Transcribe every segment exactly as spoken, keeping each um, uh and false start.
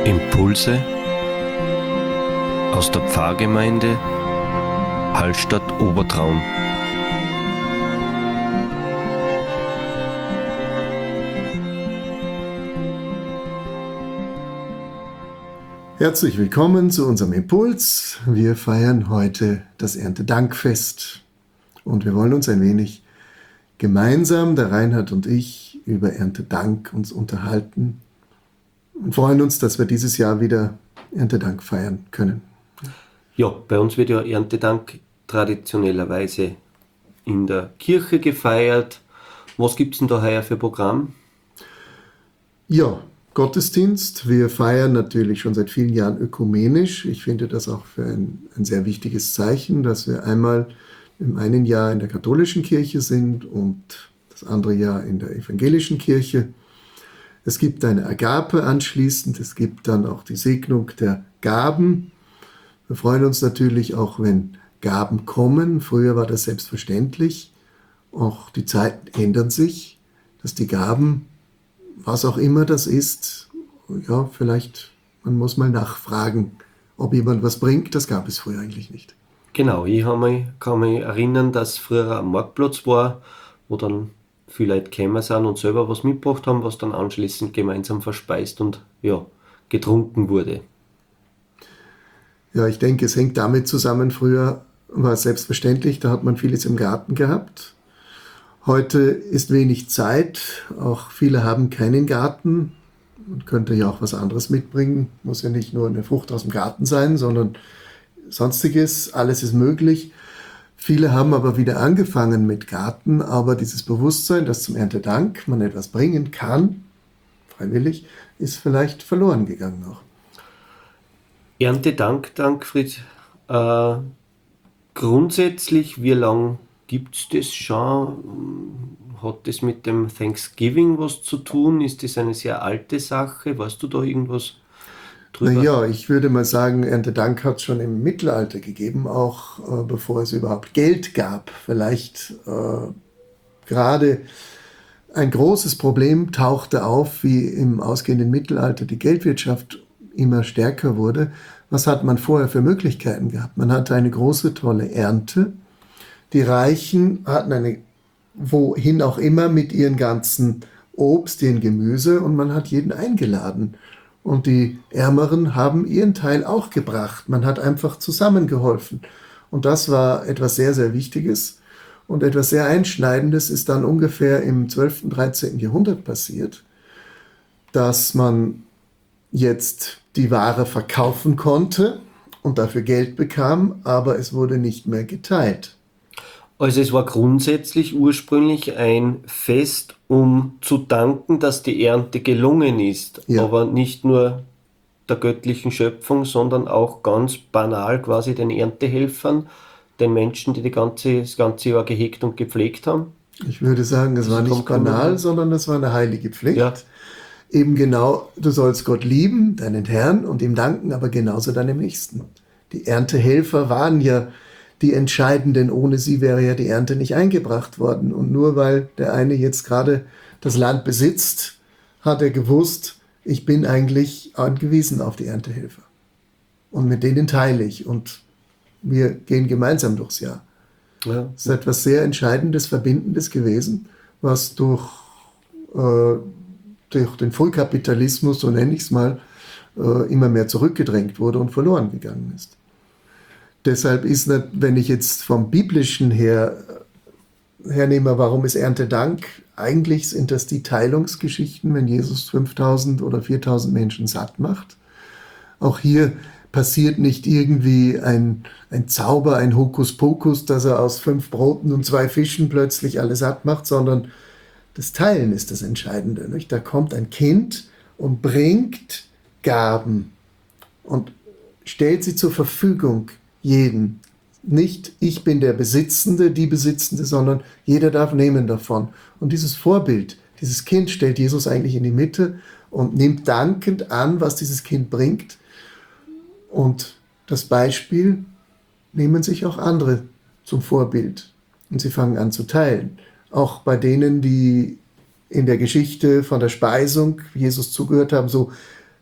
Impulse aus der Pfarrgemeinde Hallstatt Obertraun. Herzlich willkommen zu unserem Impuls. Wir feiern heute das Erntedankfest und wir wollen uns ein wenig gemeinsam, der Reinhard und ich, über Erntedank uns unterhalten und freuen uns, dass wir dieses Jahr wieder Erntedank feiern können. Ja, bei uns wird ja Erntedank traditionellerweise in der Kirche gefeiert. Was gibt es denn da heuer für Programm? Ja, Gottesdienst. Wir feiern natürlich schon seit vielen Jahren ökumenisch. Ich finde das auch für ein, ein sehr wichtiges Zeichen, dass wir einmal im einen Jahr in der katholischen Kirche sind und das andere Jahr in der evangelischen Kirche. Es gibt eine Agape anschließend, es gibt dann auch die Segnung der Gaben. Wir freuen uns natürlich auch, wenn Gaben kommen. Früher war das selbstverständlich. Auch die Zeiten ändern sich, dass die Gaben, was auch immer das ist, ja, vielleicht, man muss mal nachfragen, ob jemand was bringt. Das gab es früher eigentlich nicht. Genau, ich mich, kann mich erinnern, dass früher ein Marktplatz war, wo dann viele Leute gekommen sind und selber was mitgebracht haben, was dann anschließend gemeinsam verspeist und ja, getrunken wurde. Ja, ich denke, es hängt damit zusammen, früher war es selbstverständlich, da hat man vieles im Garten gehabt. Heute ist wenig Zeit, auch viele haben keinen Garten. Man könnte ja auch was anderes mitbringen, muss ja nicht nur eine Frucht aus dem Garten sein, sondern Sonstiges, alles ist möglich. Viele haben aber wieder angefangen mit Garten, aber dieses Bewusstsein, dass zum Erntedank man etwas bringen kann, freiwillig, ist vielleicht verloren gegangen noch. Erntedank, Dankfried, äh, grundsätzlich, wie lange gibt es das schon? Hat das mit dem Thanksgiving was zu tun? Ist das eine sehr alte Sache? Weißt du da irgendwas drüber? Naja, ich würde mal sagen, Erntedank hat es schon im Mittelalter gegeben, auch äh, bevor es überhaupt Geld gab. Vielleicht äh, gerade ein großes Problem tauchte auf, wie im ausgehenden Mittelalter die Geldwirtschaft immer stärker wurde. Was hat man vorher für Möglichkeiten gehabt? Man hatte eine große, tolle Ernte. Die Reichen hatten eine, wohin auch immer, mit ihren ganzen Obst, ihren Gemüse, und man hat jeden eingeladen. Und die Ärmeren haben ihren Teil auch gebracht. Man hat einfach zusammengeholfen. Und das war etwas sehr, sehr Wichtiges. Und etwas sehr Einschneidendes ist dann ungefähr im zwölften, dreizehnten Jahrhundert passiert, dass man jetzt die Ware verkaufen konnte und dafür Geld bekam, aber es wurde nicht mehr geteilt. Also es war grundsätzlich ursprünglich ein Fest, um zu danken, dass die Ernte gelungen ist. Ja. Aber nicht nur der göttlichen Schöpfung, sondern auch ganz banal quasi den Erntehelfern, den Menschen, die, die ganze, das ganze Jahr gehegt und gepflegt haben. Ich würde sagen, es war nicht banal, sondern es war eine heilige Pflicht. Ja. Eben genau, du sollst Gott lieben, deinen Herrn, und ihm danken, aber genauso deinem Nächsten. Die Erntehelfer waren ja die Entscheidenden, ohne sie wäre ja die Ernte nicht eingebracht worden. Und nur weil der eine jetzt gerade das Land besitzt, hat er gewusst, ich bin eigentlich angewiesen auf die Erntehelfer. Und mit denen teile ich und wir gehen gemeinsam durchs Jahr. Ja. Das ist etwas sehr Entscheidendes, Verbindendes gewesen, was durch, äh, durch den Frühkapitalismus, so nenne ich es mal, äh, immer mehr zurückgedrängt wurde und verloren gegangen ist. Deshalb ist, nicht, wenn ich jetzt vom Biblischen her hernehme, warum ist Erntedank? Eigentlich sind das die Teilungsgeschichten, wenn Jesus fünftausend oder viertausend Menschen satt macht. Auch hier passiert nicht irgendwie ein, ein Zauber, ein Hokuspokus, dass er aus fünf Broten und zwei Fischen plötzlich alle satt macht, sondern das Teilen ist das Entscheidende. Nicht? Da kommt ein Kind und bringt Gaben und stellt sie zur Verfügung jeden. Nicht ich bin der Besitzende, die Besitzende, sondern jeder darf nehmen davon. Und dieses Vorbild, dieses Kind stellt Jesus eigentlich in die Mitte und nimmt dankend an, was dieses Kind bringt. Und das Beispiel nehmen sich auch andere zum Vorbild. Und sie fangen an zu teilen. Auch bei denen, die in der Geschichte von der Speisung Jesus zugehört haben, so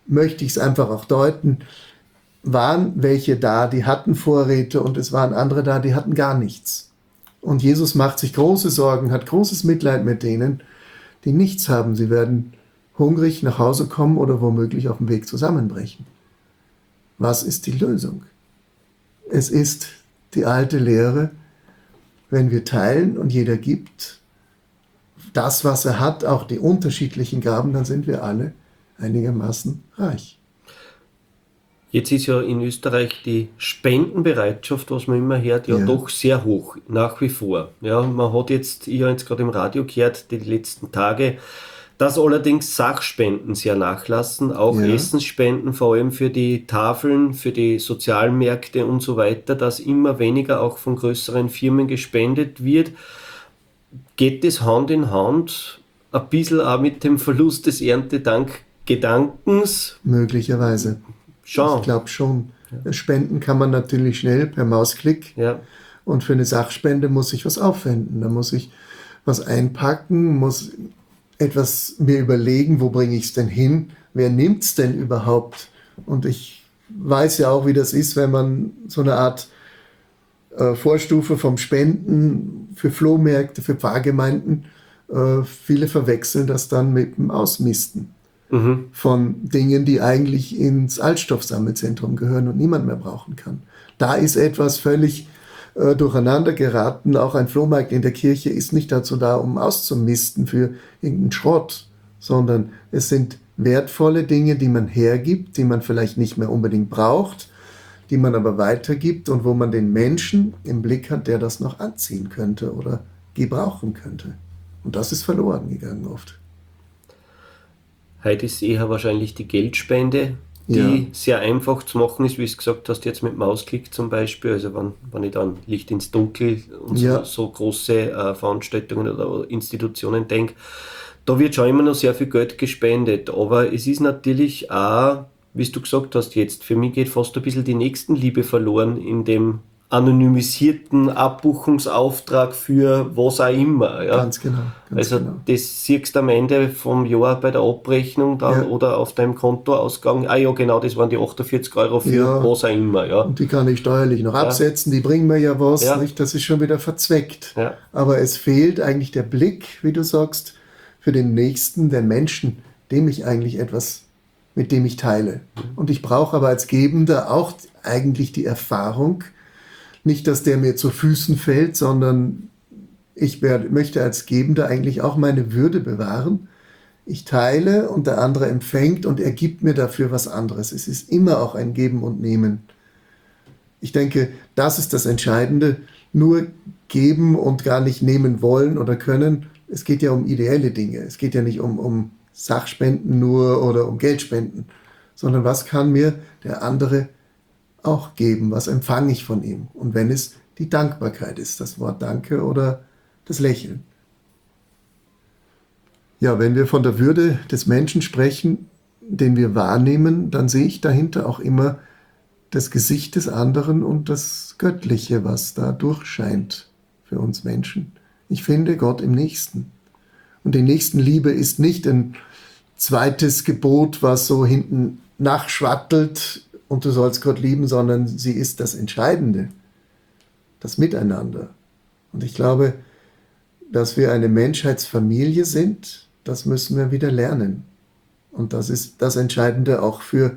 möchte ich es einfach auch deuten, waren welche da, die hatten Vorräte und es waren andere da, die hatten gar nichts. Und Jesus macht sich große Sorgen, hat großes Mitleid mit denen, die nichts haben. Sie werden hungrig nach Hause kommen oder womöglich auf dem Weg zusammenbrechen. Was ist die Lösung? Es ist die alte Lehre, wenn wir teilen und jeder gibt das, was er hat, auch die unterschiedlichen Gaben, dann sind wir alle einigermaßen reich. Jetzt ist ja in Österreich die Spendenbereitschaft, was man immer hört, ja, Ja. doch sehr hoch, nach wie vor. Ja, man hat jetzt, ich habe jetzt gerade im Radio gehört, die letzten Tage, dass allerdings Sachspenden sehr nachlassen, auch Ja. Essensspenden, vor allem für die Tafeln, für die Sozialmärkte und so weiter, dass immer weniger auch von größeren Firmen gespendet wird. Geht das Hand in Hand ein bisschen auch mit dem Verlust des Erntedank-Gedankens? Möglicherweise. Schon. Ich glaube schon. Spenden kann man natürlich schnell per Mausklick. Ja. Und für eine Sachspende muss ich was aufwenden. Da muss ich was einpacken, muss etwas mir überlegen, wo bringe ich es denn hin? Wer nimmt es denn überhaupt? Und ich weiß ja auch, wie das ist, wenn man so eine Art äh, Vorstufe vom Spenden für Flohmärkte, für Pfarrgemeinden, äh, viele verwechseln das dann mit dem Ausmisten Mhm. von Dingen, die eigentlich ins Altstoffsammelzentrum gehören und niemand mehr brauchen kann. Da ist etwas völlig äh, durcheinander geraten. Auch ein Flohmarkt in der Kirche ist nicht dazu da, um auszumisten für irgendeinen Schrott, sondern es sind wertvolle Dinge, die man hergibt, die man vielleicht nicht mehr unbedingt braucht, die man aber weitergibt und wo man den Menschen im Blick hat, der das noch anziehen könnte oder gebrauchen könnte. Und das ist verloren gegangen oft. Heute ist eher wahrscheinlich die Geldspende, die Ja. sehr einfach zu machen ist, wie du gesagt hast, jetzt mit Mausklick zum Beispiel. Also wenn, wenn ich dann Licht ins Dunkel und so, Ja. so große äh, Veranstaltungen oder Institutionen denke, da wird schon immer noch sehr viel Geld gespendet. Aber es ist natürlich auch, wie du gesagt hast jetzt, für mich geht fast ein bisschen die Nächstenliebe verloren in dem anonymisierten Abbuchungsauftrag für was auch immer. Ja. Ganz genau. Ganz Also genau. das siehst du am Ende vom Jahr bei der Abrechnung dann Ja. oder auf deinem Kontoausgang. Ah ja, genau, das waren die achtundvierzig Euro für Ja. was auch immer. Ja. Und die kann ich steuerlich noch absetzen, die bringen mir ja was, Ja. nicht? Das ist schon wieder verzweckt. Ja. Aber es fehlt eigentlich der Blick, wie du sagst, für den Nächsten, den Menschen, dem ich eigentlich etwas, mit dem ich teile. Und ich brauche aber als Gebender auch eigentlich die Erfahrung, nicht, dass der mir zu Füßen fällt, sondern ich werde, möchte als Gebender eigentlich auch meine Würde bewahren. Ich teile und der andere empfängt und er gibt mir dafür was anderes. Es ist immer auch ein Geben und Nehmen. Ich denke, das ist das Entscheidende. Nur geben und gar nicht nehmen wollen oder können. Es geht ja um ideelle Dinge. Es geht ja nicht um, um Sachspenden nur oder um Geldspenden, sondern was kann mir der andere auch geben? Was empfange ich von ihm? Und wenn es die Dankbarkeit ist, das Wort Danke oder das Lächeln. Ja, wenn wir von der Würde des Menschen sprechen, den wir wahrnehmen, dann sehe ich dahinter auch immer das Gesicht des anderen und das Göttliche, was da durchscheint für uns Menschen. Ich finde Gott im Nächsten. Und die Nächstenliebe ist nicht ein zweites Gebot, was so hinten nachschwattelt und du sollst Gott lieben, sondern sie ist das Entscheidende, das Miteinander. Und ich glaube, dass wir eine Menschheitsfamilie sind, das müssen wir wieder lernen. Und das ist das Entscheidende auch für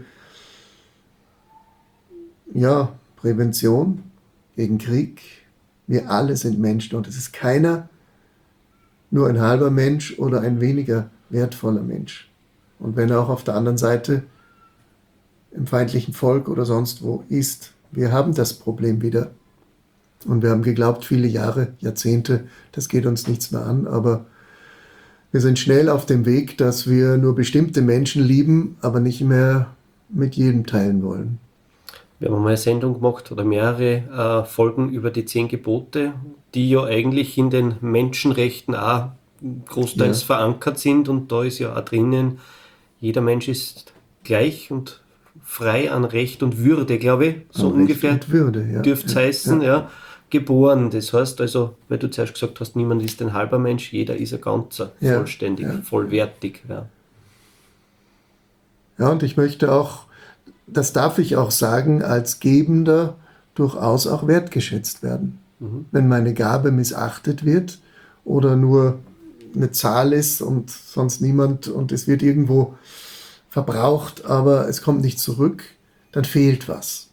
ja, Prävention gegen Krieg. Wir alle sind Menschen und es ist keiner nur ein halber Mensch oder ein weniger wertvoller Mensch. Und wenn er auch auf der anderen Seite im feindlichen Volk oder sonst wo ist, wir haben das Problem wieder. Und wir haben geglaubt, viele Jahre, Jahrzehnte, das geht uns nichts mehr an, aber wir sind schnell auf dem Weg, dass wir nur bestimmte Menschen lieben, aber nicht mehr mit jedem teilen wollen. Wir haben mal eine Sendung gemacht oder mehrere äh, Folgen über die zehn Gebote, die ja eigentlich in den Menschenrechten auch großteils Ja. verankert sind und da ist ja auch drinnen, jeder Mensch ist gleich und frei an Recht und Würde, glaube ich, so An Recht ungefähr und Würde, ja. dürfte es Ja, heißen, ja. ja. Geboren. Das heißt also, weil du zuerst gesagt hast, niemand ist ein halber Mensch, jeder ist ein ganzer, Ja, vollständig, ja. vollwertig. Ja. Ja, und ich möchte auch, das darf ich auch sagen, als Gebender durchaus auch wertgeschätzt werden. Mhm. Wenn meine Gabe missachtet wird oder nur eine Zahl ist und sonst niemand und es wird irgendwo verbraucht, aber es kommt nicht zurück, dann fehlt was.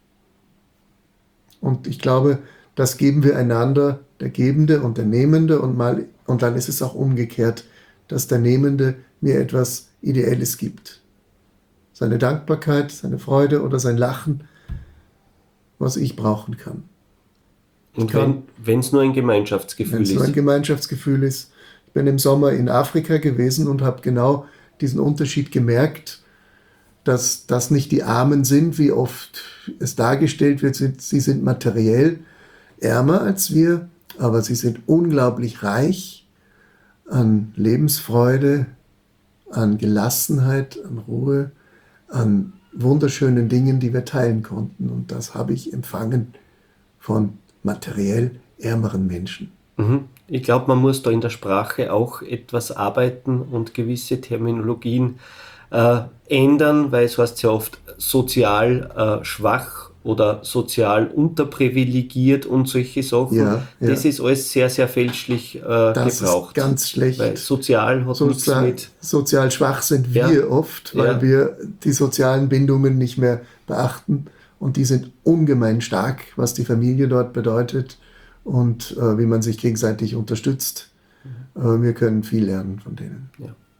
Und ich glaube, das geben wir einander, der Gebende und der Nehmende, und mal, und dann ist es auch umgekehrt, dass der Nehmende mir etwas Ideelles gibt. Seine Dankbarkeit, seine Freude oder sein Lachen, was ich brauchen kann. Und kann- wenn es nur ein Gemeinschaftsgefühl Wenn es nur ein ist. Gemeinschaftsgefühl ist. Ich bin im Sommer in Afrika gewesen und habe genau diesen Unterschied gemerkt, dass das nicht die Armen sind, wie oft es dargestellt wird. Sie sind materiell ärmer als wir, aber sie sind unglaublich reich an Lebensfreude, an Gelassenheit, an Ruhe, an wunderschönen Dingen, die wir teilen konnten. Und das habe ich empfangen von materiell ärmeren Menschen. Mhm. Ich glaube, man muss da in der Sprache auch etwas arbeiten und gewisse Terminologien äh, ändern, weil es heißt ja oft sozial äh, schwach oder sozial unterprivilegiert und solche Sachen. Ja, ja. Das ist alles sehr, sehr fälschlich äh, Das gebraucht. ist ganz schlecht. Weil sozial hat nichts Sozial, mit... sozial schwach sind wir Ja. oft, weil Ja. wir die sozialen Bindungen nicht mehr beachten. Und die sind ungemein stark, was die Familie dort bedeutet und äh, wie man sich gegenseitig unterstützt. Äh, wir können viel lernen von denen.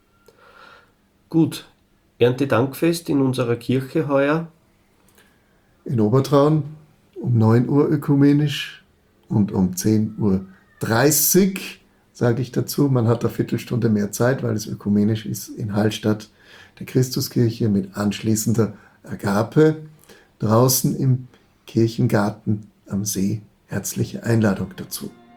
Gut, Erntedankfest in unserer Kirche heuer. In Obertraun um neun Uhr ökumenisch und um zehn Uhr dreißig, sage ich dazu. Man hat eine Viertelstunde mehr Zeit, weil es ökumenisch ist, in Hallstatt, der Christuskirche mit anschließender Agape. Draußen im Kirchengarten am See. Herzliche Einladung dazu.